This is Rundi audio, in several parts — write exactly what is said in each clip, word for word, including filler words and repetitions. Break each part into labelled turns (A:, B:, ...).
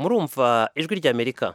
A: murumva ijwi ry'Amerika.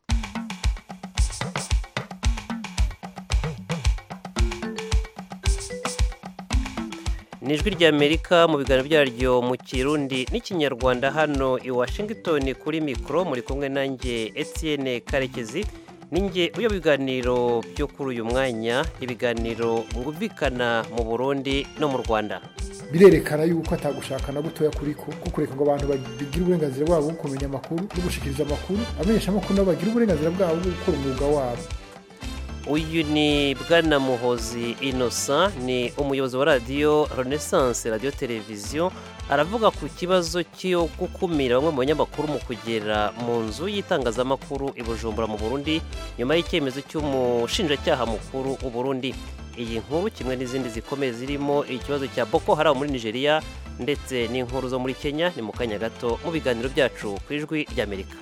A: Ni ijwi ry'Amerika mu biganiro byaryo mu Kirundi n'Ikinyarwanda hano i Washington kuri mikoro muri kumwe nanjye Etienne Karekezi. Ninjye uyo biganiro byo kuri uyu mwanya, ibiganiro ngumvikana mu Burundi no mu Rwanda.
B: Birerekana yuko atagushaka na gutoya kuriko kukureka ngo abantu bagira uburenganzira bwabo bwo kumenya amakuru no gushikiriza amakuru, amenyesha amakuru nabo bagira uburenganzira bwabo bwo gukora umwuga wabo.
A: Uyu ni Bwana Muhozi Innocent, ni umuyobozi wa radio Renaissance radio televiziyo, aravuga ku kibazo cyo gukumira bamwe mu banyamakuru mu kugera mu nzu y'itangazamakuru i Bujumbura mu Burundi nyuma y'icyemezo cy'umushinjacyaha mukuru w'u Burundi. Iyi nkuru kimwe n'izindi zikomeye zirimo ikibazo cya Boko Haram muri Nigeria ndetse n'inkuru zo muri Kenya ni mu kanya gato mu biganiro byacu ku ijwi ry'Amerika.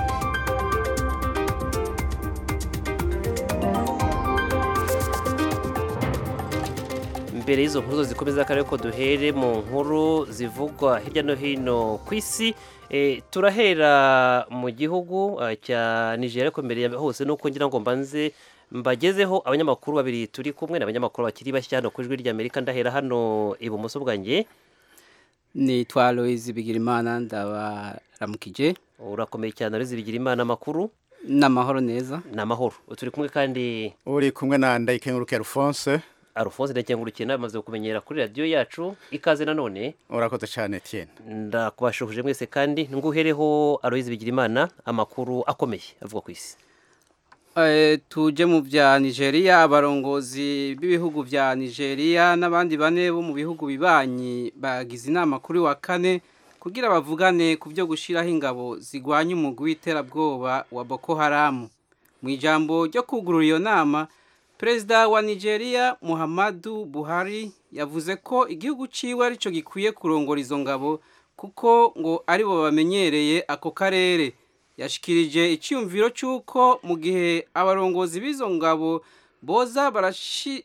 A: Mbere y'izo nkuru zikomeza kare ko duhere mu nkuru zivugwa hirya no hino ku isi, e, turahera mu gihugu uh, cya Nigeria ko mbere hose nuko ngira ngo mbanze mbagezeho abanyamakuru babiri turi kumwe n'abanyamakuru bakiri bashya no ku ijwi ry'Amerika. Ndahera hano ibumoso bwanjye
C: ni twa Aloys Bigirimana, ndabaramukije.
A: Urakomeye cyane Aloys Bigirimana, amakuru
C: n'amahoro neza.
A: N'amahoro. Turi kumwe kandi
D: uri kumwe na Ndayikenguruke Alphonse.
A: Alphonse Ndayikenguruke namaze kumenyera kuri radio yacu, ikaze nanone.
D: Urakoze cyane Etienne.
A: Ndakubashuje mwese kandi nguhereho Aloys Bigirimana, amakuru akomeye avuga ku isi.
C: Eh, tuje mu bya Nigeria. Abarongozi b'ibihugu bya Nigeria n'abandi bane bo mu bihugu bibanyi bagize inama kuri wa kane kugira bavugane ku byo gushiraho ingabo zigwanya umugwi w'iterabwoba wa Boko Haram. Mu ijambo ryo kugurura iyo nama, Perezida wa Nigeria Muhammadu Buhari yavuze ko igihugu ciwe arico gikwiye kurongora izo ngabo kuko ngo aribo bamenyereye ako karere. Yashikirije icyumviro cyuko mu gihe abarongozi b'izo ngabo boza barashi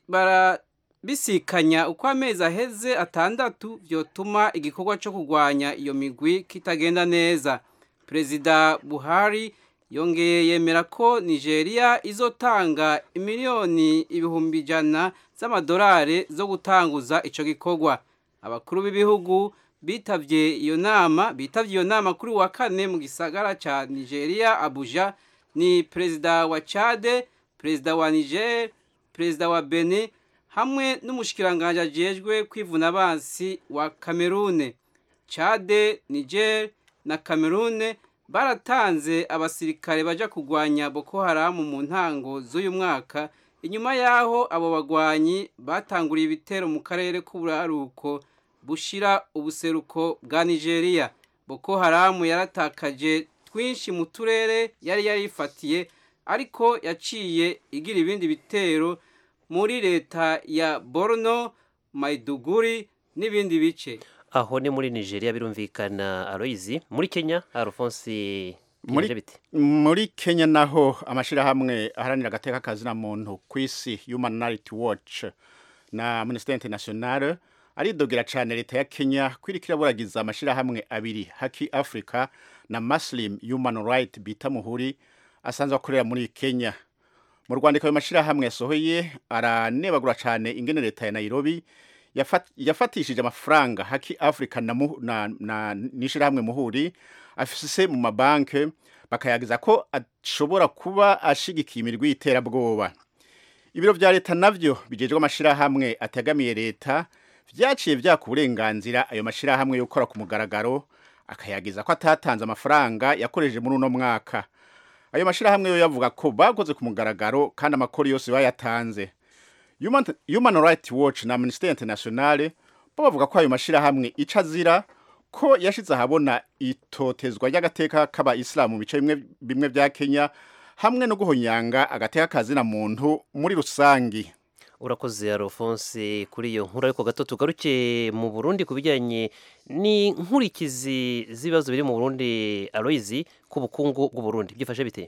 C: barabisikanya uko amezi aheze atandatu byotuma igikorwa cyo kugwanya iyo migwi kitagenda neza. Perezida Buhari yongeye yemera ko Nigeria izotanga imiliyoni ibihumbi ijana z'amadolari zo gutanguza ico gikorwa. Abakuru b'ibihugu bitavye iyo nama bitavye iyo nama kuri wa kane mu gisagara ca Nigeria Abuja ni Perezida wa Chad, Perezida wa Niger, Perezida wa Benin hamwe n'umushikiranganje ajejwe kwivuna abansi wa Cameroon. Chad, Niger na Cameroon baratanze abasirikare baja kugwanya Boko Haram mu ntango z'uyu mwaka, inyuma yaho abo bagwanyi batanguriye ibitero mu karere k'uburaruko bushira ubuseruko bwa Nigeria. Boko Haram yaratakaje twinshi mu turere yari yarifatiye, ariko yaciye igira ibindi bitero muri leta ya Borno, Maiduguri n'ibindi bice.
A: Aho ni muri Nigeria birumvikana Aloys. Muri Kenya Alphonse
D: muri, muri Kenya naho amashirahamwe aharanira agateka kazina muntu kw'isi Human Rights Watch na Amnesty International aridogera cyane leta ya Kenya kwirikira buragiza amashirahamwe abiri Haki Africa na Muslim Human Rights bita muhuri asanzwe akorera muri Kenya. Mu Rwanda ayo mashirahamwe yasohoye aranebagura cyane ingene leta ya Nairobi Yafat, yafatishije amafaranga Haki Africa na, na, na nishirahamwe muhuri afise mu mabanke bakayagiza ko ashobora kuba ashigikiye imirwi y'iterabwoba. Ibiro vya leta navyo bijejwe amashirahamwe atagamiye leta vyaciye vyaka uburenganzira ayo mashirahamwe yo gukora ku mugaragaro, akayagiza ko atatanze amafaranga yakoreje muri uno mwaka. Ayo mashirahamwe yo yavuga ko bakoze ku mugaragaro kandi amakori yose bayatanze. Human, Human Rights Watch na Amnesty International bo bavuga ko ayo mashirahamwe icazira ko yashize ahabona itotezwa y'agateka k'aba Islam mu bice bimwe bimwe bya Kenya hamwe no guhonyanga agateka kazina muntu muri rusangi.
A: Urakoze Alphonse kuri iyo nkuru, ariko gato tugaruke mu Burundi kubijyanye ni nkurikizi zibazo biri mu Burundi Aloys ku bukungu bw'u Burundi byifashe bite?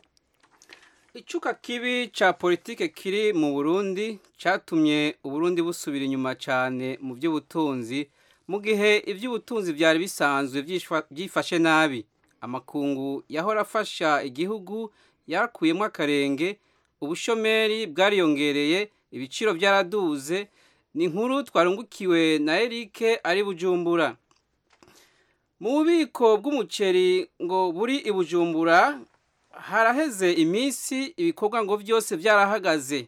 C: Icuka kibi cha politike kiri mu Burundi catumye Uburundi busubira inyuma cyane mu by'ubutunzi, mu gihe iby'ubutunzi byari bisanzwe byifashe nabi. amakungu yahora afasha igihugu yarakuyemo akarenge, ubushomeri bwariyongereye, ibiciro byaraduze. Ni inkuru twarungukiwe na Eric ari Bujumbura. Mu bubiko bw'umuceri ngo buri i Bujumbura haraheze iminsi ibikorwa ngo byose byarahagaze.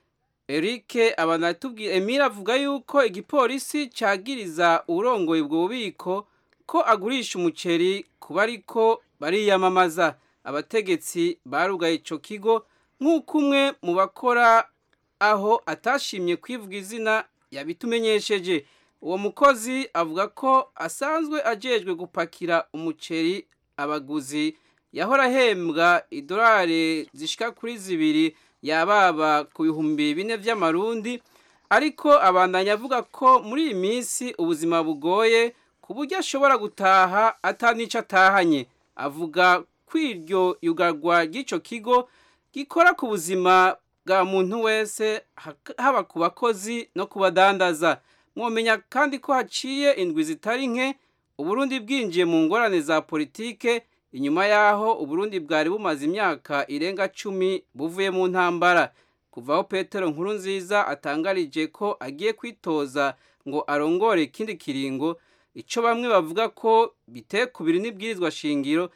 C: Eric abanatubwiye Emira avuga yuko igipolisi cagiriza urongoye ubwo bubiko ko agurisha umuceri kuba ariko bariyamamaza. Abategetsi barugaye ico kigo nk'uko umwe mu bakora aho atashimye kwivuga izina yabitumenyesheje. Uwo mukozi avuga ko asanzwe ajejwe gupakira umuceri abaguzi, yahora hembwa idolari zishika kuri zibiri yababa ku bihumbi bine vy'amarundi, ariko abandanya avuga ko muri iyi minsi ubuzima bugoye ku buryo ashobora gutaha atanica atahanye. Avuga ko iryo yugarwa ry'ico kigo gikora ku buzima bwa muntu wese, haba ku bakozi no kubadandaza. Mwomenya kandi ko haciye indwi zitari nke Uburundi bwinjiye mu ngorane za politike, inyuma yaho Uburundi bwari bumaze imyaka irenga cumi buvuye mu ntambara. Kuvaho Petero Nkurunziza atangarije ko agiye kwitoza ngo arongore ikindi kiringo, ico bamwe bavuga ko bitekubiri n'ibwirizwa shingiro,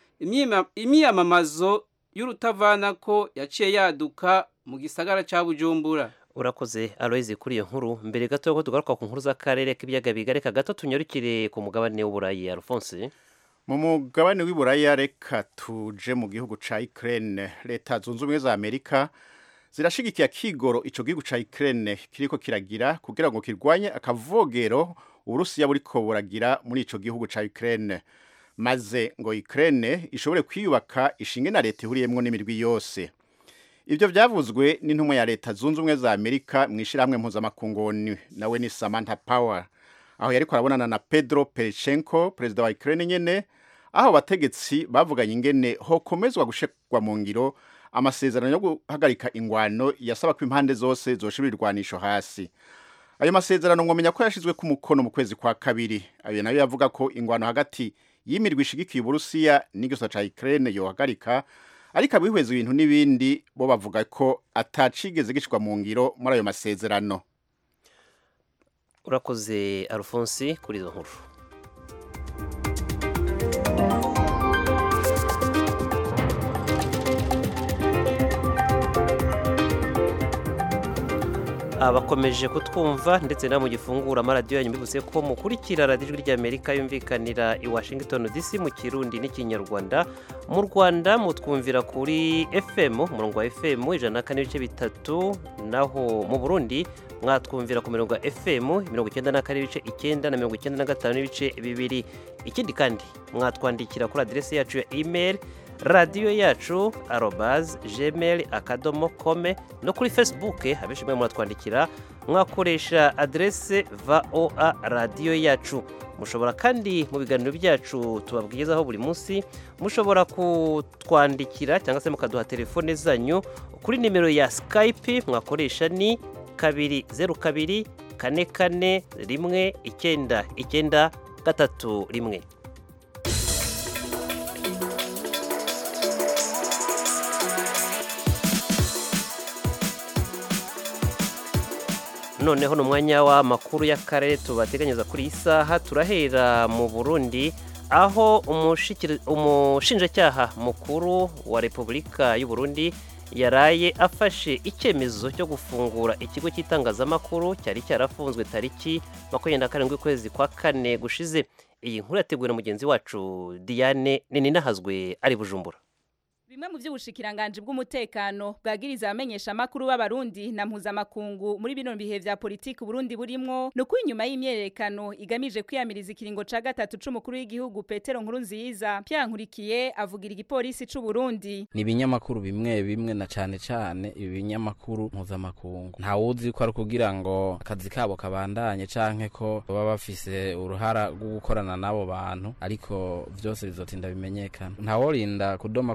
C: imyiyamamazo y'urutavana ko yaciye yaduka mu gisagara ca Bujumbura.
A: Urakoze Aloise kuri iyo nkuru. Mbere gato ko tugaruka ku nkuru z'akarere k'ibiyaga bigari, ka gato tunyarukire ku mugabane w'Uburayi. Alphonse,
D: mu mugabane w'Uburayi reka tuje mu gihugu ca Ukraine. Leta zunze ubumwe za Amerika zirashigikiye kigoro ico gihugu ca Ukraine kiriko kiragira kugira ngo kirwanye akavogero Uburusiya buriko buragira muri ico gihugu ca Ukraine, maze ngo Ukraine ishobore kwiyubaka ishinge na leta ihuriyemwo n'imirwi yose. Ibyo byavuzwe n'intumwa ya Leta zunze ubumwe za Amerika mwishirahamwe mpuzamakungu nawe ni Samantha Power, aho yariko arabonana na Pedro Poroshenko, perezida wa Ukraine nyene, aho bategetsi bavuganye ingene hokomezwa gushekwa mu ngiro amasezerano yo guhagarika ingwano yasaba ko impande zose zoshira irwanisho hasi. Ayo masezerano ngomenya ko yashizwe ku mukono mu kwezi kwa kabiri. Ayo nayo yavuga ko ingwano hagati y'imirwi ishigikiye Uburusiya n'igisoza ca Ukraine yo hagarika, ariko abihweza ibintu n'ibindi bo bavuga ko atacigeze gishwa mu ngiro muri ayo masezerano.
A: Urakoze Alphonse kuri izo nkuru. Abakomeje kutwumva ndetse na mu gifungura amaradiyo yanyu mbibutse ko mukurikira radiyo ry'Amerika yumvikanira i Washington D C mu Kirundi n'ikinyarwanda. Mu Rwanda mutwumvira kuri F M, umurongo wa F M ijana na kane n'ibice bitatu, naho mu Burundi mwatwumvira ku mirongo F M mirongo icyenda na kane n'ibice icyenda na mirongo icyenda na gatanu n'ibice bibiri. Ikindi kandi mwatwandikira kuri adresse yacu ya email radio yacu arobase gmail akadomo kome, no kuri Facebook abenshi mwe muratwandikira mwakoresha adresse voa radio yacu. Mushobora kandi mu biganiro byacu tubabwizaho buri munsi, mushobora kutwandikira cyangwa se mukaduha telefone zanyu kuri nimero ya Skype mwakoresha ni kabiri zeru kabiri kane kane rimwe icyenda icyenda gatatu rimwe. Noneho no mwanya wa makuru y'akarere tubateganyeza kuri isaha. Turahera mu Burundi, aho umushinjacyaha mukuru wa Repubulika y'u Burundi yaraye afashe icyemezo cyo gufungura ikigo cy'itangazamakuru cyari cyarafunzwe tariki makumyabiri na karindwi kwezi kwa kane gushize. Iyi nkuru yateguwe na mugenzi wacu Diane Nininahazwe ari Bujumbura.
E: Bimwe mu by'ubushikiranganje bw'umutekano bwagiriza abamenyesha makuru b'abarundi na mpuzamakungu muri bino bihe vya politiki Burundi burimwo no kwinyuma y'imyerekano igamije kwiyamiriza ikiringo ca gatatu c'umukuru w'igihugu Petero Nkurunziza. Pierre Nkurikiye avugira igipolisi c'u Burundi.
F: Ni binyamakuru bimwe bimwe na cane cane ibinyamakuru mpuzamakungu nta wuzi ko ari kugira ngo akazi kabo kabandanye canke ko baba bafise uruhara rwo gukorana nabo bantu, ariko vyose bizotinda bimenyekana. Nta worinda kudoma kuri utoke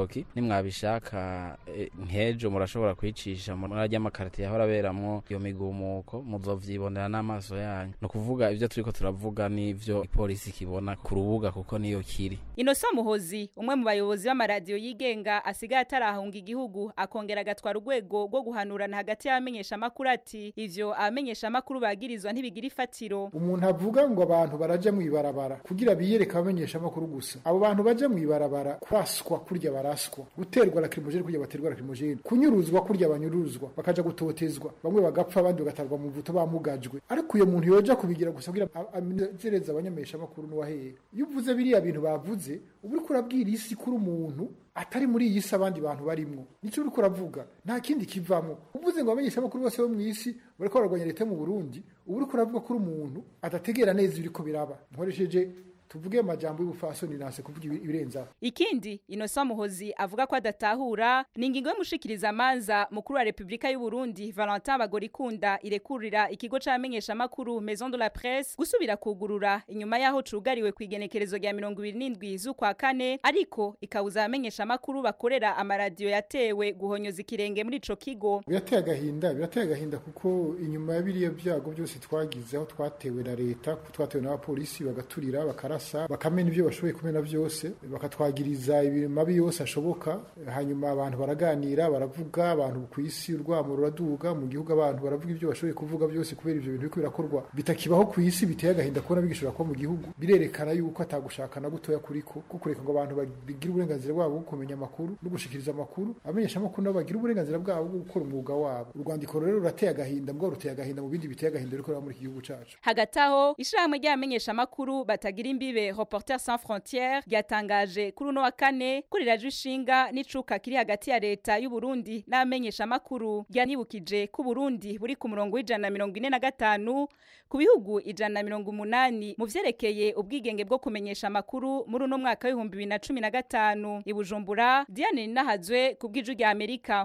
F: intoki nimwabishaka e, nkejo murashobora kwicisha muri ajya makarite yahora beramwo iyo migumuko muzovyibonera n'amaso yanyu no kuvuga ivyo turiko turavuga n'ivyo polisi kibona ku rubuga kuko niyo kiri.
E: Innocent Muhozi umwe mu bayobozi b'amaradiyo yigenga asigaye atarahunga igihugu akongera agatwara urwego rwo guhanurana hagati y'abamenyesha makuru ati ivyo abamenyesha makuru bagirizwa ntibigira ifatiro.
B: Umuntu avuga ngo abantu baraje mu ibarabara kugira biyereka abamenyesha makuru gusa. Abo bantu baje mu ibarabara kuraswa kurya baraswa, guterwa lacrimogene kurya baterwa lacrimogene, kunyuruzwa kurya banyuruzwa, bakaja gutotezwa, bamwe bagapfa abandi bagatarwa mu vuto bamugajwe. Ariko uyo muntu yoja kubigira gusa kugira amenyereza abanyamesha makuru n'uwahere. Iyo uvuze biriya bintu bavuze, uburi kurabwira isi kuri umuntu atari muri iyi si abandi bantu barimwo. Nico uri kuravuga nta kindi kivamo. Uvuze ngo abamenyesha makuru bose bo mu isi bariko baragwanya leta mu Burundi, uburi kuravuga kuri umuntu adategera neza ibiriko biraba. Nkoresheje tuvuge amajambo y'ubufasoni nase kuvuga ibirenza.
E: Ikindi Innocent Muhozi avuga ko adatahura ningingo y'umushikiriza amanza mukuru wa Republika y'u Burundi Valentin Bagorikunda irekurira ikigo c'amenyesha makuru Maison de la Presse gusubira kugurura inyuma yaho cugariwe kwigenekerezo rya mirongo ibiri n'indwi z'ukwa kane ariko ikawuza amenyesha makuru bakorera amaradiyo yatewe guhonyoza ikirenge muri ico kigo.
B: Birateye agahinda birateye agahinda kuko inyuma ya biriya byago byose twagize aho twatewe na leta twatewe n'abapolisi bagaturira bakara bakamena ibyo bashoboye kumena byose bakatwagiriza ibimabi yose ashoboka hanyuma abantu baraganira baravuga abantu ku isi urwamo ruraduga mu gihugu abantu baravuga ibyo bashoboye kuvuga byose kubera ibyo bintu biko birakorwa bitakibaho ku isi biteye agahinda kubona bigishobora ko mu gihugu birerekana yuko atagushakana gutoya kuriko kukureka ngo abantu bagira uburenganzira bwabo bwo kumenya amakuru no gushikiriza amakuru amenyesha amakuru nabo bagira uburenganzira bwabo bwo gukora umwuga wabo. Urwandiko rero rurateye agahinda mbwo ruteye agahinda mu bindi biteye agahinda riko muri iki gihugu cacu.
E: Hagataho ishiramwe ry'amenyesha amakuru batagira imbibe Reporters sans frontières ryatangaje kuri uno wa kane kuri radio ishinga n'icuka kiri hagati ya leta y'u Burundi n'amenyesha makuru ryanibukije ku Burundi buri ku murongo w'ijana na mirongo ine na gatanu ku bihugu ijana na mirongo umunani mu vyerekeye ubwigenge bwo kumenyesha amakuru muri uno mwaka w'ibihumbi bibiri na cumi na gatanu. I Bujumbura Diane Ninahazwe ku bw'ijwi rya Amerika.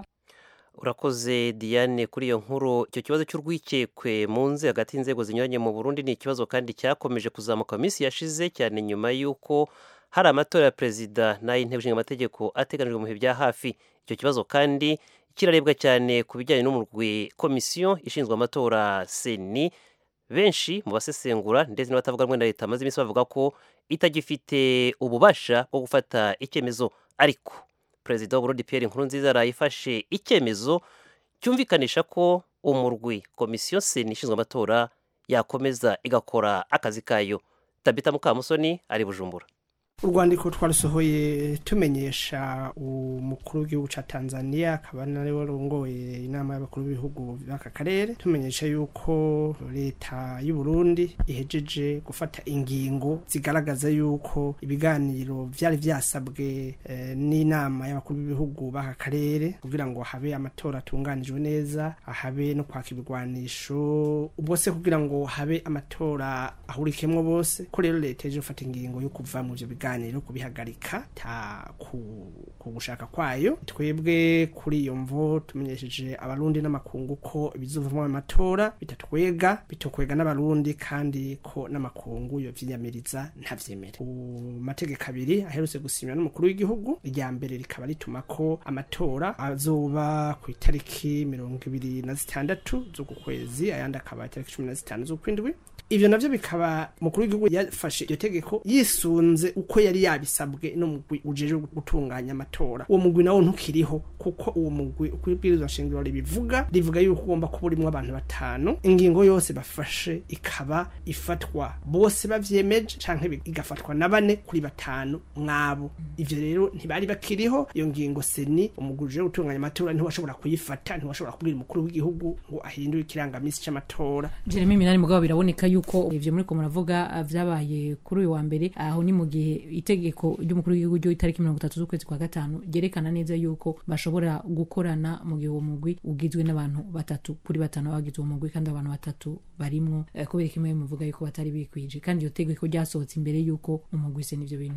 A: Urakoze Diane kuri iyo nkuru. Icyo kibazo cy'urwikekwe mu nze hagati y'inzego zinyuranye mu Burundi ni ikibazo kandi cyakomeje kuzamuka minsi yashize cyane nyuma y'uko hari amatora ya perezida n'ay'inteko ishinga amategeko ateganijwe mu bihe bya hafi. Icyo kibazo kandi kirarebwa cyane ku bijyanye n'umurwi komisiyo ishinzwe amatora seni. Benshi mu basesengura ndetse n'abatavuga rumwe na leta amaze iminsi bavuga ko itagifite ububasha bwo gufata icyemezo, ariko Perezida w'Uburundi Pierre Nkurunziza arayifashe icyemezo cyumvikanisha ko umurwi komisiyo seni ishinzwe amatora yakomeza igakora akazi kayo. Tabita Mukamusoni ari Bujumbura.
G: Urwandiko twarusohoye tumenyesha umukuru w'igihugu ca Tanzania akaba nawe warongoye inama y'abakuru b'ibihugu b'aka karere tumenyesha yuko leta y'u Burundi ihejeje gufata ingingo zigaragaza yuko ibiganiro vyari vyasabwe eh, n'inama y'abakuru b'ibihugu b'aka karere kugira ngo habe amatora atunganijwe neza ahabe no kwaka ibigwanisho ubwose kugira ngo habe amatora ahurikemwo bose ko rero leta ihejeje gufata ingingo yo kuva mu vyo biganiro kubihagarika ta ku gushaka kwayo. Twebwe kuri iyo mvo tumenyesheje abarundi n'amakungu ko bizovamo amatora bitatwega bitokwega n'abarundi kandi ko n'amakungu yo vyiyamiriza ntavyemere. Amategeko abiri aherutse gusinywa n'umukuru w'igihugu, irya mbere rikaba rituma ko amatora azoba ku itariki mirongo ibiri na zitandatu z'uku kwezi ayandi akaba itariki cumi na zitanu z'ukwindwi. Ivyo navyo bikaba mukuru w'igihugu yafashe iryo tegeko yisunze uko yari yabisabwe no mugwi ujeje gutunganya amatora. Uwo mugwi nawo ntukiriho kuko uwo mugwi ukwibwirizwa shingiro ribivuga rivuga yuko ugomba kuba urimwo abantu batanu. Ingingo yose bafashe ikaba ifatwa bose bavyemeje canke igafatwa na bane kuri batanu mwabo. Ivyo rero ntibari bakiriho iyo ngingo seni umugwi ujeje gutunganya amatora ntiwashobora kuyifata ntiwashobora kubwira umukuru w'igihugu ngo ahindure ikirangamisi c'amatora.
H: Jeremy Minani mugabo biraboneka yuko ivyo muri ko muravuga vyabaye kuri uyu wa mbere aho ni mu gihe itegeko ry'umukuru w'igihugu ryo itariki mirongo itatu z'ukwezi kwa gatanu ryerekana neza yuko bashobora gukorana mu gihe uwo mugwi ugizwe n'abantu batatu kuri batanu bagize uwo mugwi kandi abantu batatu barimwo eh, kubera kimwe muvuga yuko batari bikwije kandi iyo tegeko ryasohotse imbere yuko umugwi se n'ivyo bintu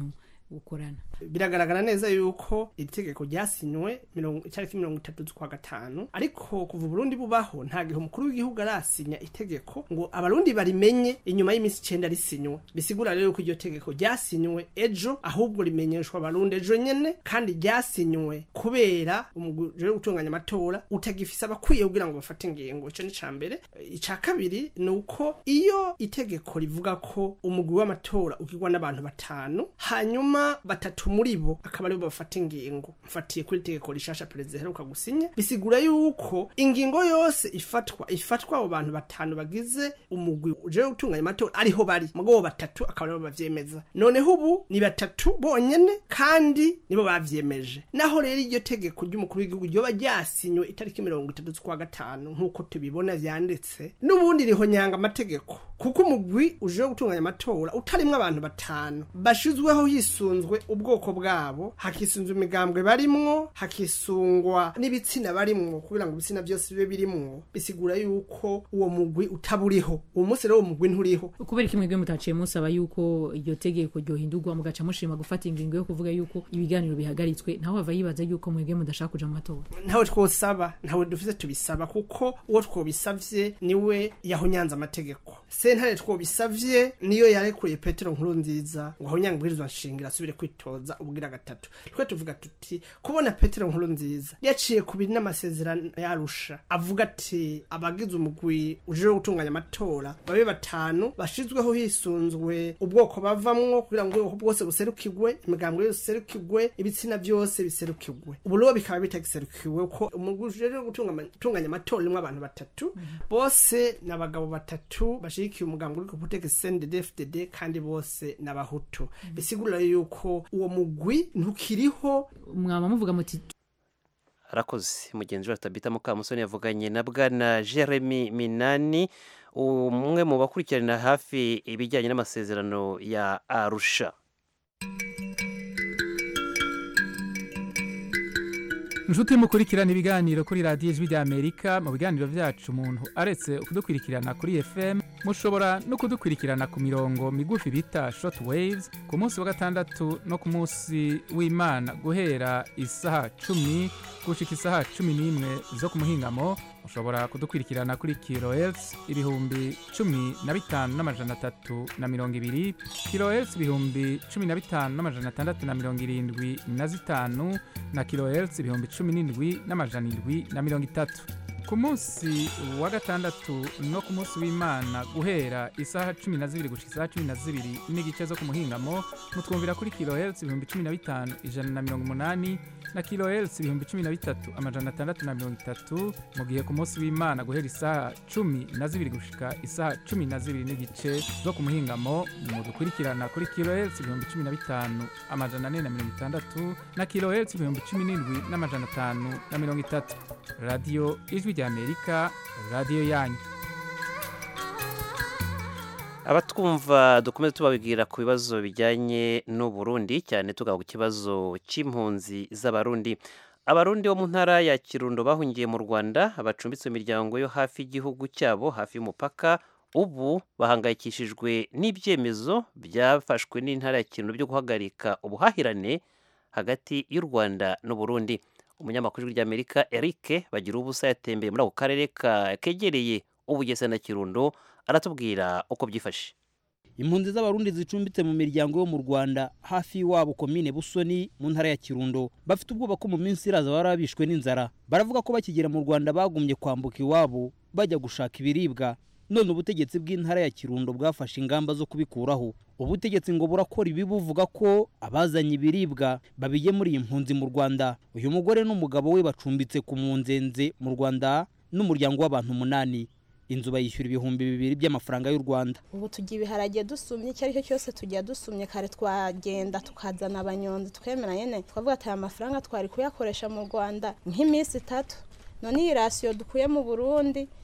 H: gukorana.
G: Biragaragara neza yuko itegeko ryasinywe itariki mirongo itatu z'ukwa gatanu, ariko kuva Burundi bubaho nta gihe umukuru w'igihugu arasinya itegeko ngo abarundi barimenye inyuma y'imisi icenda risinywe. Bisigura rero ko iryo tegeko ryasinywe ejo, ahubwo rimenyeshwa abarundi ejo nyene, kandi ryasinywe kubera umugwi rero gutunganya amatora utagifisa abakwiye kugira ngo bafate ingingo. Ico ni cambere. Ica kabiri ni uko iyo itegeko rivuga ko umugwi w'amatora ukigwa n'abantu batanu, hanyuma batatu muri bo akaba aribo bafata ingingo mfatiye kuri itegeko rishasha perezida heruka gusinya, bisigura yuko ingingo yose ifatwa ifatwa abo bantu batanu bagize umugwi uje gutunganya amatora ariho bari, mugabo batatu akaba aribo bavyemeza. Noneho ubu ni batatu bonyene kandi nibo bavyemeje. Naho rero iryo tegeko ry'umukuru w'igihugu ryo bajyasinywe itariki mirongo itatu z'ukwa gatanu nkuko tubibona vyanditse, n'ubundi riho nyanga amategeko, kuko umugwi uje gutunganya amatora utarimwe abantu batanu bashizweho hisunzwe ubwoko bwabo, hakisunzwe imigambwe barimwo, hakisungwa n'ibitsina barimwo kugira ngo ibitsina byose bibe birimwo. Bisigura yuko uwo mugwi utaburiho. Uwo munsi rero uwo mugwi nturiho.
H: Kubera kimwe gwe mutaciye musaba yuko iryo tegeko ryohindurwa mugaca mushima gufata ingingo yo kuvuga yuko ibiganiro bihagaritswe, naho bava yibaza yuko mwebwe mudashaka kuja mu matora.
G: Ntawe twosaba, ntawe dufise tubisaba, kuko uwo twobisavye niwe yahonyanze amategeko. Sentare twobisavye niyo yarekuye Petero Nkurunziza ngo ahonyange ibwirizwa nshingiro asubire kwitoza ubwira gatatu. Twe tuvuga tuti kubona Petero Nkurunziza yaciye kubiri n'amasezerano yarusha avuga ati abagize umugwi uje gutunganya amatora babe batanu bashizweho hisunzwe ubwoko bavamwo kugira ngo ubwoko bwose buserukirwe, imigambwe yose iserukirwe, ibitsina byose biserukirwe. Ubu rero bikaba bitagiserukiwe ko umugwi uje gutunganya amatora rimwe abantu batatu bose n'abagabo batatu bashigikiye umugambwe uri ku butegetsi C N D D F D D kandi bose n'abahutu. Bisigura yuko uwo mugwi ntukiriho.
H: Mwaba muvuga muti
A: arakoze. Mugenzi wa Tabita Mukamusoni yavuganye na bwana Jeremy Minani, umwe mu bakurikirana hafi ibijyanye n'amasezerano ya Arusha.
I: Nshuti mukurikirana ibiganiro kuri Radio Ijwi ry'Amerika, mu biganiro vyacu umuntu aretse kudukurikirana kuri F M, mushobora no kudukurikirana ku mirongo migufi bita short waves ku munsi wa gatandatu no ku munsi w'Imana guhera isaha cumi gushika isaha cumi n'imwe zo ku muhingamo. Mushobora kudukurikirana kuri kilohertz ibihumbi cumi na bitanu n'amajana atatu na mirongo ibiri, kilohertz ibihumbi cumi na bitanu n'amajana atandatu na mirongo irindwi na zitanu, na kilohertz ibihumbi cumi n'indwi n'amajana indwi na mirongo itatu. Ku munsi wa gatandatu no ku munsi w'Imana guhera isaha cumi na zibiri gushika isaha cumi na zibiri n'igice zo ku muhingamo, mutwumvira kuri kilohertz ibihumbi cumi na bitanu ijana na mirongo umunani, na kilohertz ibihumbi cumi na bitatu amajana atandatu na mirongo itatu, mu gihe ku munsi w'Imana guhera isaha cumi na zibiri gushika isaha cumi na zibiri n'igice zo ku muhingamo, mudukurikirana kuri kilohertz ibihumbi cumi na bitanu amajana ane na mirongo itandatu, na kilohertz ibihumbi cumi n'indwi n'amajana atanu na mirongo itatu. Radio Ijwi ry'Amerika, radio yanyu.
A: Abatwumva dukomeze tubabwira ku bibazo bijyanye n'u Burundi, cyane tugaho ku kibazo c'impunzi z'abarundi. Abarundi bo mu ntara ya Kirundo bahungiye mu Rwanda, abacumbitse imiryango yo hafi y'igihugu cyabo hafi y'umupaka, ubu bahangayikishijwe n'ibyemezo byafashwe n'intara ya Kirundo byo guhagarika ubuhahirane hagati y'u Rwanda n'u Burundi. Umunyamakuru w'Amerika Eric bagira ubusa yatembeye muri ako karere kegereye Ubugesa na Kirundo, aratubwira uko byifashe.
J: Impunzi z'abarundi zicumbitse mu miryango yo mu Rwanda hafi wabo komine Busoni mu ntara ya Kirundo bafite ubwoba ko mu minsi iraza barabishwe n'inzara. Baravuga ko bakigera mu Rwanda bagumye kwambuka iwabo bajya gushaka ibiribwa, none ubutegetsi bw'intara ya Kirundo bwafashe ingamba zo kubikuraho. Ubutegetsi ngo burakora ibi buvuga ko abazanye ibiribwa babigemuriye impunzi mu Rwanda. Uyu mugore n'umugabo we bacumbitse ku munzenze mu Rwanda n'umuryango w'abantu umunani. Inzu bayishyura ibihumbi bibiri by'amafaranga y'u Rwanda.
K: Ubu tugiye biharage dusumye, icyo aricyo cyose tujya dusumye. Kare twagenda tukazana abanyonzi twemera nyene twavuga ati aya mafaranga twari kuyakoresha mu Rwanda nk'iminsi itatu, none iyi rasiyo dukuye mu Burundi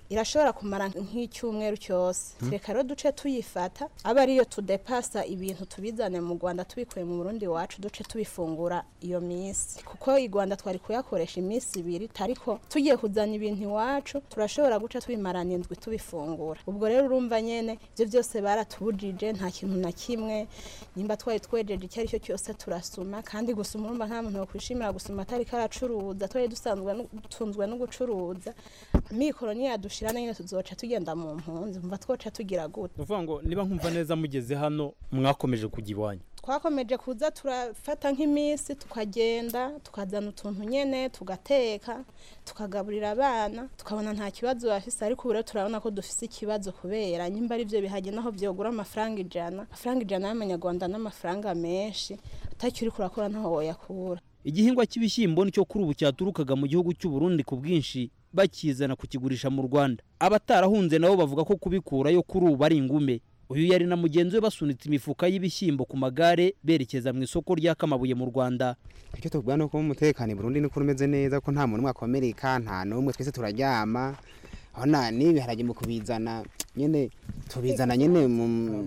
K: irashobora kumara nk'icyumweru cyose reka rero duce tuyifata aba ariyo tudepasa ibintu tubizane mu Rwanda tubikuye mu Burundi wacu duce tubifungura iyo minsi kuko i Rwanda twari kuyakoresha iminsi ibiri tariko tugiye kuzana ibintu iwacu turashobora guca tubimarana indwi tubifungura ubwo rero urumva nyene ivyo byose baratubujije nta kintu na kimwe nimba twari twejeje icyo ari cyo cyose turasuma kandi gusuma urumva nta muntu yokwishimira gusuma atari karacuruza twari dusanzwe tunzwe no gucuruza mikoro ni yadushira nyine tuzoca tugenda mu mpunzi umva twoca tugira gute
J: uvuga ngo niba nkumva neza mugeze hano mwakomeje kujya iwanyu
K: twakomeje kuza turafata nk'iminsi tukagenda tukazana utuntu nyene tugateka tukagaburira abana tukabona nta kibazo bafise ariko ubu rero turabona ko dufise ikibazo kubera nyimba ari byo bihage naho byogura amafaranga ijana amafaranga ijana y'amanyarwanda n'amafaranga menshi atacyo uri kurakora ntaho woyakura
J: igihingwa cy'ibishyimbo nicyo kuri ubu cyaturukaga mu gihugu cy'u Burundi ku bwinshi bakizana kukigurisha mu Rwanda abatarahunze nabo bavuga ko kubikurayo kuri ubu ari ingume uyu yari na mugenzi we basunitse imifuka y'ibishyimbo ku magare berekeza mu isoko rya Kamabuye mu Rwanda
L: icyo tubwira no ko umutekano i Burundi nuko umeze neza ko nta muntu mwakomereka nta numwe twese turaryama aho na nibiharage mu kubizana nyene tubizana nyene mu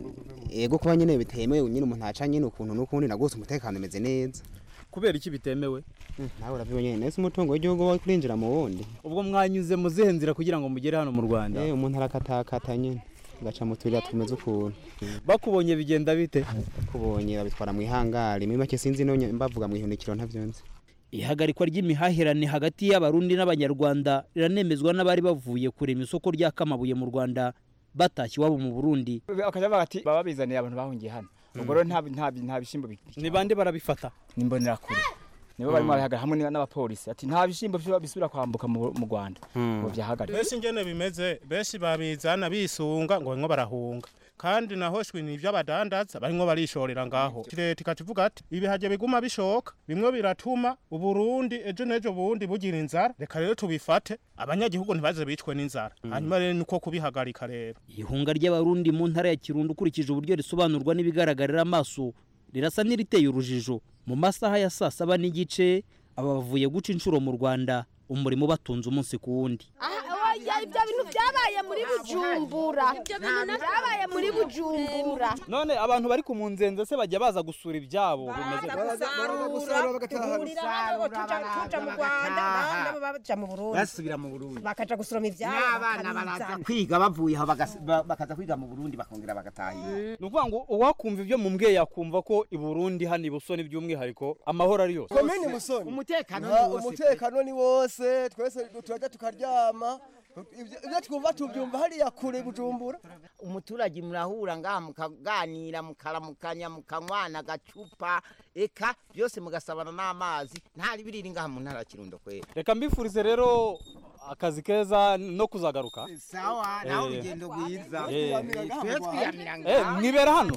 L: ego kuba nyene bitemewe nyene umuntu aca nyene ukuntu n'ukundi nagose umutekano umeze neza
J: kubera iki bitemewe
L: nawe urabibonye nese umutungo w'igihugu wo kurinjira mu wundi
J: ubwo mwanyuze mu zihe nzira kugira ngo mugere hano mu Rwanda
L: eh umuntu arakatakata nyene gaca mu turira tumeze ukuntu
J: bakubonye bigenda bite
L: kubonye babitwara mu ihangari muri make sinzi no mbavuga mu ihunikiro ntavyonze
J: ihagarikwa ry'imihahirane hagati y'abarundi n'abanyarwanda riranemezwa n'abari bavuye kurema isoko rya Kamabuye mu Rwanda batashye wabo mu Burundi
M: akaja bagati baba bizaniye abantu bahungiye hano ubwo rero nta nta nta bishimbo
J: ni bande barabifata
M: nimbonera kure nibo bari mabihaga hamwe n'abapolisi ati nta bishimbo bisubira kwambuka mu Rwanda ngo byahagarika
N: bese ingene bimeze bese babizana bisunga ngo ngo barahunga kandi nahoshwe nivyo abadandaza barimwo barishorera ngaho leta ikatuvuga ati ibihaje biguma bishoka bimwe biratuma uburundi ejo nejo bundi bugira inzara reka rero tubifate abanyagihugu ntibaze bicwe n'inzara hanyuma rero nuko kubihagarika rero
J: ihunga ry'abarundi mu ntara ya Kirundo ukurikije uburyo risobanurwa n'ibigaragarira amaso rirasa n'iriteye urujijo mu masaha ya saa saba n'igice aba bavuye guca inshuro mu Rwanda umurimo batunze umunsi ku wundi
O: ibyo bintu byabaye muri Bujumbura ibyo bintu byabaye muri Bujumbura
J: none abantu bari ku munzenze se bajya baza gusura ibyabo bimeze
O: gusarura bagataha tuja mu Rwanda nabo baja mu Burundi
P: basubira mu Burundi
O: bakaja gusoroma ibyabo
P: n'abana baraza kwiga bavuye aho bakaza kwiga mu Burundi bakongera bagatahira
J: nukuvuga ngo uwakumva ibyo mu mbwe yakumva ko i Burundi hani Busoni by'umwihariko amahoro ari yose
P: komene Busoni
Q: umutekano ni wose umutekano ni wose twese turaja tukaryama ibyo twumva tubyumva hariya kure Bujumbura
P: umuturage murahura ngaha mukaganira mukaramukanya mukanywana agacupa eka byose mugasabana n'amazi ntari biriri ngaha mu ntara Kirundo kwera
J: reka mbifurize rero akazi keza no kuzagaruka
P: sawa naho urugendo rwiza
J: twe twiyamira eh mwibera hano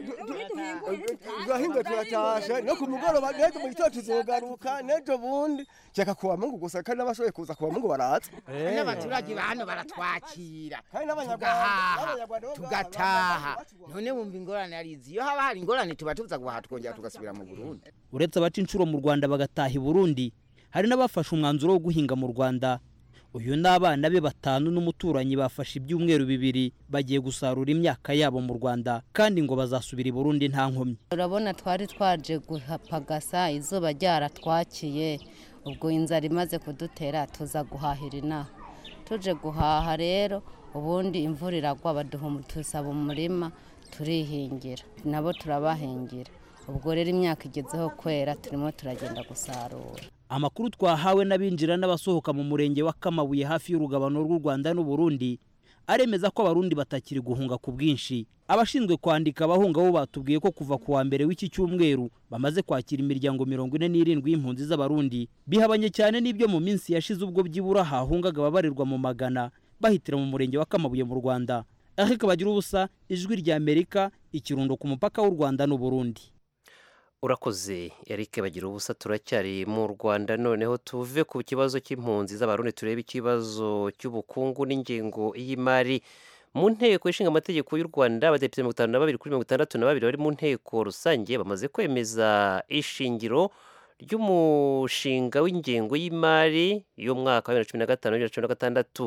Q: gahinga turatasha no ku mugoroba nejo mu gitondo tuzogaruka nejo bundi cyaka kuwa Mungu gusa kandi n'abashoboye kuza kuwa Mungu baraza
P: n'abaturage bano baratwakira kandi n'abanyarwanda tugataha none wumva ingorane arizi iyo haba hari ingorane tuba tuza guhaha twongera tugasubira mu Burundi
J: uretse abaca inshuro mu Rwanda bagataha i Burundi hari n'abafashe umwanzuro wo guhinga mu Rwanda uyu n'abana be batanu n'umuturanyi bafashe ibyumweru bibiri bagiye gusarura imyaka yabo mu Rwanda kandi ngo bazasubira i Burundi nta nkomyi
R: urabona twari twaje guhapagasa izuba ryaratwakiye ubwo inzara imaze kudutera tuza guhahira inaha tuje guhaha rero ubundi imvura iragwa baduha tusaba umurima turihingira nabo turabahingira ubwo rero imyaka igezeho kwera turimo turagenda gusarura
J: amakuru twahawe n'abinjira n'abasohoka mu murenge wa Kamabuye hafi y'urugabano rw'u Rwanda n'u Burundi aremeza ko abarundi batakiri guhunga ku bwinshi abashinzwe kwandika abahunga bo batubwiye ko kuva ku wa mbere w'iki cyumweru bamaze kwakira imiryango mirongo ine n'irindwi y'impunzi z'abarundi bihabanye cyane n'ibyo mu minsi yashize ubwo byibura hahungaga ababarirwa mu magana bahitira mu murenge wa Kamabuye mu Rwanda Eric Bagira ubusa ijwi rya Amerika ikirundo ku mupaka w'u Rwanda n'u Burundi
A: urakoze Eric Bagira ubusa turacyari mu Rwanda noneho tuve ku kibazo cy'impunzi z'abarundi turebe ikibazo cy'ubukungu n'ingengo y'imari mu nteko ishinga amategeko y'u Rwanda abadepite mirongo itanu na babiri kuri mirongo itandatu na babiri bari mu nteko rusange bamaze kwemeza ishingiro ry'umushinga w'ingengo y'imari y'umwaka wa bibiri na cumi na gatanu bibiri na cumi na gatandatu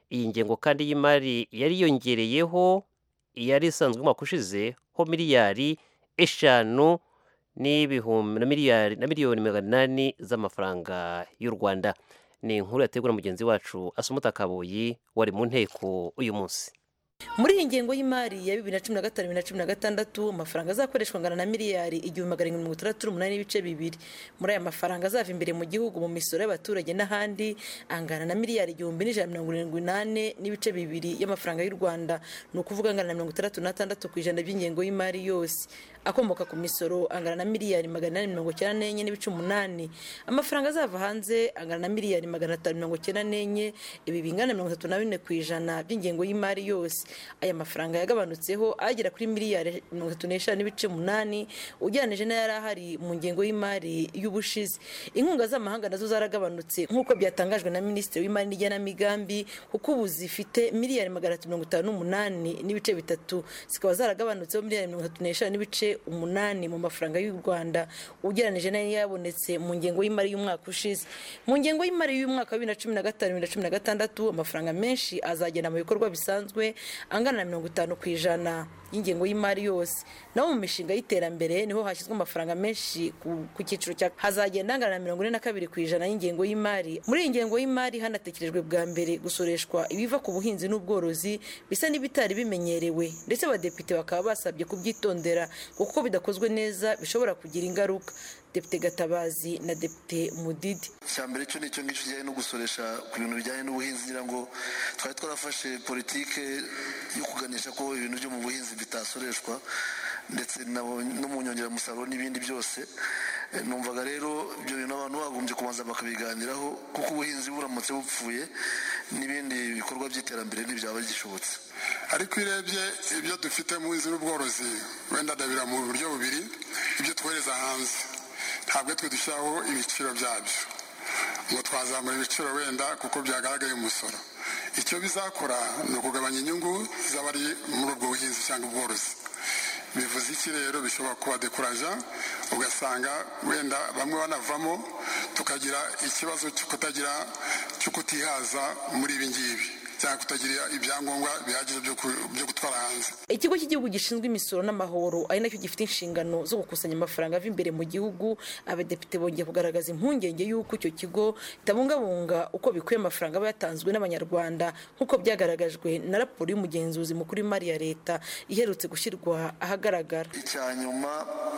A: iyi ngengo kandi y'imari yari yongereyeho yari isanzwe umwaka ushize ho miliyari eshanu n'ibihumbi na miliyari na miliyoni magana inani z'amafaranga y'u Rwanda. Ni inkuru yategura mugenzi wacu Asumuta Kaboyi wari mu nteko uyu munsi.
S: Muri iyi ngengo y'imari ya bibiri na cumi na gatanu bibiri na cumi na gatandatu amafaranga azakoreshwa angana na miliyari igihumbi magana arindwi mirongo itandatu n'umunani n'ibice bibiri. Muri aya mafaranga azava imbere mu gihugu mu misoro y'abaturage n'ahandi angana na miliyari igihumbi n'ijana mirongo irindwi n'ane n'ibice bibiri y'amafaranga y'u Rwanda, ni ukuvuga angana na mirongo itandatu n'atandatu ku ijana by'ingengo y'imari yose. Akomoka ku misoro angana na miliyari magana inani mirongo icyenda n'enye n'ibice umunani. Amafaranga azava hanze angana na miliyari magana atanu mirongo icyenda n'enye, ibi bingana mirongo itatu na bine ku ijana by'ingengo y'imari yose. Aya mafaranga yagabanutseho agera kuri miliyari mirongo itatu n'eshanu n'ibice umunani ugereranije n'ayari ahari mu ngengo y'imari y'ubushize. Inkunga z'amahanga nazo zaragabanutse nk'uko byatangajwe na Minisitiri w'Imari n'Igenamigambi, kuko ubu zifite miliyari magana atatu mirongo itanu n'umunani n'ibice bitatu, zikaba zaragabanutseho miliyari mirongo itatu n'eshanu n'ibice umunani mu mafaranga y'u Rwanda ugereranije n'ayo yabonetse mu ngengo y'imari y'umwaka ushize. Mu ngengo y'imari y'umwaka wa bibiri na cumi na gatanu bibiri na cumi na gatandatu amafaranga menshi azagenda mu bikorwa bisanzwe angana na mirongo itanu ku ijana y'ingengo y'imari yose. Naho mu mishinga y'iterambere niho hashyizwe amafaranga menshi ku cyiciro cya hazagenda angana na mirongo ine na kabiri ku ijana y'ingengo y'imari. Muri iyi ngengo y'imari hanatekerejwe bwa mbere gusoreshwa ibiva ku buhinzi n'ubworozi bisa n'ibitari bimenyerewe, ndetse abadepite bakaba basabye kubyitondera kuko bidakozwe neza bishobora kugira ingaruka. Depite Gatabazi na Depite Mudidi:
T: cyambere cyo nicyo ngicyo kijyanye no gusoresha ku bintu bijyanye n'ubuhinzi, ngira ngo twari twarafashe politike yo kuganisha ko ibintu byo mu buhinzi bitasoreshwa ndetse no mu nyongeramusaruro n'ibindi byose. Numvaga rero ibyo bintu abantu bagombye kubanza bakabiganiraho, kuko ubuhinzi buramutse bupfuye n'ibindi bikorwa by'iterambere ntibyaba gishobotse.
U: Ariko irebye ibyo dufite mu buhinzi n'ubworozi wenda ndabira mu buryo bubiri. Ibyo twohereza hanze ntabwo twe dushyiraho ibiciro byabyo ngo twazamura ibiciro wenda kuko byagaragaye umusoro. Icyo bizakora ni ukugabanya inyungu z'abari muri ubwo buhinzi cyangwa ubworozi. Bivuze iki rero? Bishobora kuba dekuraja, ugasanga wenda bamwe banavamo, tukagira ikibazo cyo kutagira cyo kutihaza muri ibi ngibi cyangwa kutagira ibyangombwa bihagije byo gutwara hanze.
S: Ikigo cy'igihugu gishinzwe imisoro n'amahoro ari nacyo gifite inshingano zo gukusanya amafaranga ava imbere mu gihugu, abadepite bongeye kugaragaza impungenge y'uko icyo kigo kitabungabunga uko bikwiye amafaranga aba yatanzwe n'abanyarwanda nk'uko byagaragajwe na raporo y'umugenzuzi mukuru w'imari ya leta iherutse gushyirwa ahagaragara.
T: Icya nyuma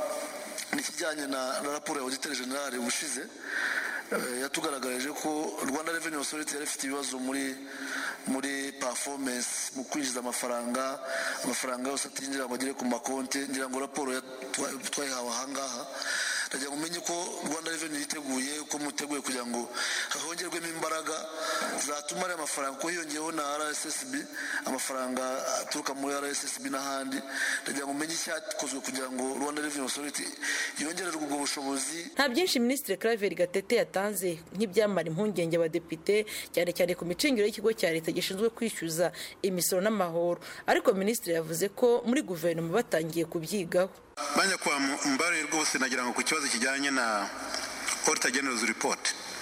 T: ni ikijyanye na raporo ya Auditeur General ubushize yatugaragarije ko Rwanda Revenue Authority yari ifite ibibazo muri muri performance mu kwinjiza amafaranga amafaranga yose atinjira bagire ku makonti. Ngira ngo raporo twayihawe ahangaha ndagira ngo umenye ko Rwanda Revenue yiteguye ko muteguye kugira ngo hongerwemo imbaraga zatuma ari amafaranga ko hiyongeyeho na R S S B, amafaranga aturuka muri R S S B n'ahandi. Ndagira ngo umenye icyakozwe kugira ngo Rwanda Revenue Authority yongererwe ubwo bushobozi.
S: Nta byinshi Minisitiri Claver Gatete yatanze nk'ibyamara impungenge abadepite cyane cyane ku micungire y'ikigo cya leta gishinzwe kwishyuza imisoro n'amahoro, ariko Minisitiri yavuze ko muri guverinoma batangiye kubyigaho.
V: Banya kwa mbare rwose nagira ngo ku kibazo kijyanye na Auditor General's report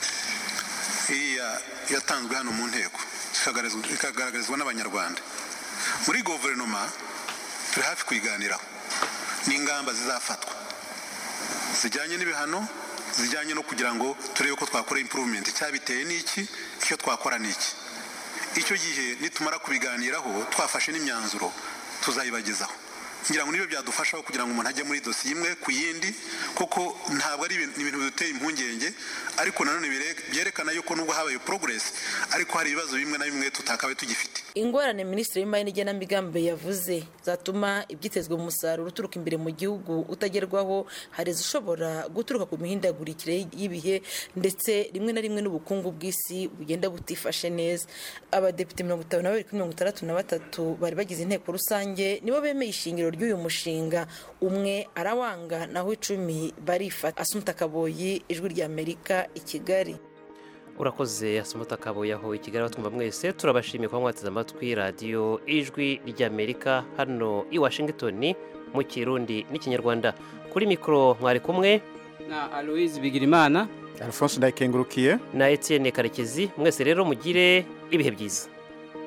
V: iya yatanzwe hano mu nteko ikagaragarizwa n'abanyarwanda. Muri guverinoma turi hafi kwiganiraho n'ingamba zizafatwa zijyanye n'ibihano, zijyanye no kugira ngo turebe ko twakora improvement, cyabiteye n'iki, icyo twakora n'iki. Icyo gihe nitumara kubiganiraho twafashe n'imyanzuro tuzayibagezaho. Ngira ngo nibe byadufashaho kugira ngo umuntu ajye muri dosiye imwe ku yindi, kuko ntabwo ari ibintu biteye impungenge, ariko nanone byerekana yuko nubwo habaye progress ariko hari ibibazo bimwe na bimwe tutakabaye tugifite.
S: Ingorane Minisitiri w'Imari n'Igenamigambi yavuze zatuma ibyitezwe mu musaruro uturuka imbere mu gihugu utagerwaho, hari zishobora guturuka ku mihindagurikire y'ibihe ndetse rimwe na rimwe n'ubukungu bw'isi bugenda butifashe neza. Abadepite mirongo itanu na babiri kuri mirongo itandatu na batatu bari bagize inteko rusange nibo bemeye ishingiro ry'uyu mushinga, umwe arawanga naho icumi barifata. Asumuta Kaboyi, Ijwi ry'Amerika, i Kigali.
A: Urakoze Asumuta Kaboyi aho i Kigali. Batwumva mwese turabashimiye kuba mwateze amatwi radiyo Ijwi ry'Amerika hano i Washington mu Kirundi n'Ikinyarwanda. Kuri mikoro mwari kumwe
C: na Aloise Bigirimana,
D: Alphonse Ndayikengurukiye
A: na Etienne Karekezi. Mwese rero mugire ibihe byiza.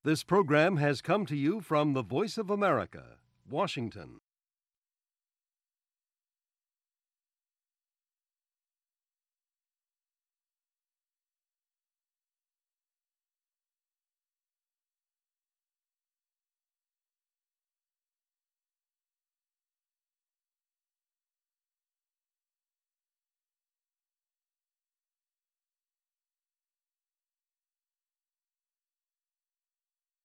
B: This program has come to you from the Voice of America, Washington.